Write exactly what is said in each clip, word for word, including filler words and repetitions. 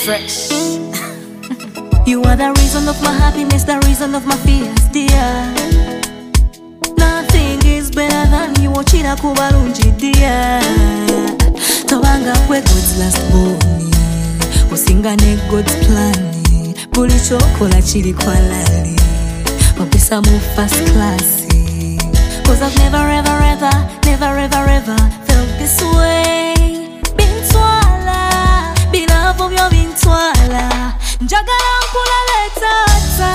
fresh. You are the reason of my happiness, the reason of my fears, dear. Nothing is better than you. Ochira kubalungi, dear. Tobanga kwe God's last born. Usinga ne God's plan. Buli chokola chili kwa lali. Opisa mu first class. Cause I've never ever ever, never ever ever felt this way. Bintwala, beloved yo bintwala. Njagala nkula letata.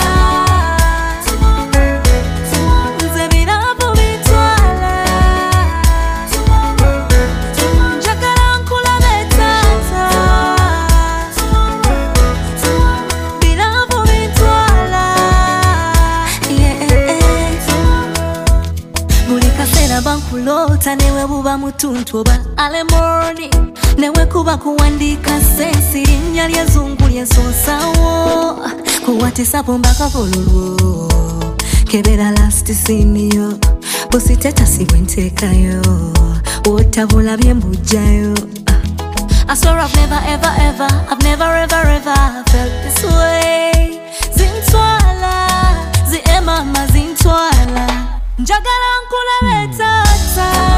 Nze beloved bintwala. Njagala nkula letata. Beloved bintwala. Yeah. Buli kaseera bankulota newe buba mutuntu oba alemorni. Newe kuba kuwandika sensi linnya ly'ezzungu lyensoosawo. Kuwatisapo mbaka kolulwo. Kebera last scene yo. Busiteta sibwe nteekayo. Wotabula bye mbujjayo. I swear I've never ever ever, I've never ever ever felt this way. Zintwala, zi emama zintwala. Njagala nkula letata.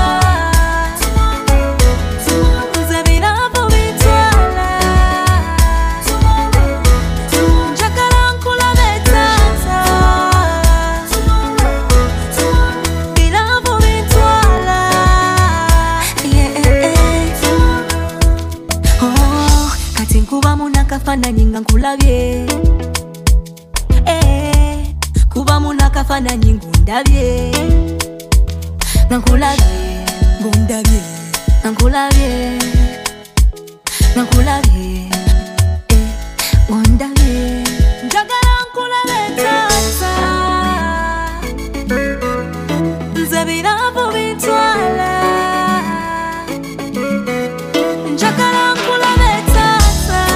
Kafana nyinga nkulabye. Eh, kuba muna kafana nyingu ndabye. Nkulabye, ngundabye. Nkulabye. Nkulabye. Eh, ngundabye. Njagala nkulabe tata. Nze biravu bitwala. Njagala nkulabe tata.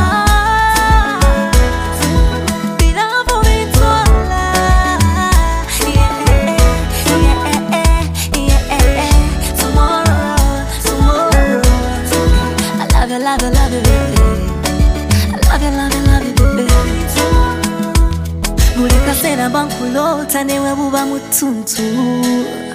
I love you, love you, baby. I love you, love you, love you, baby. Buli kaseera bankulota newe buba mutuntu.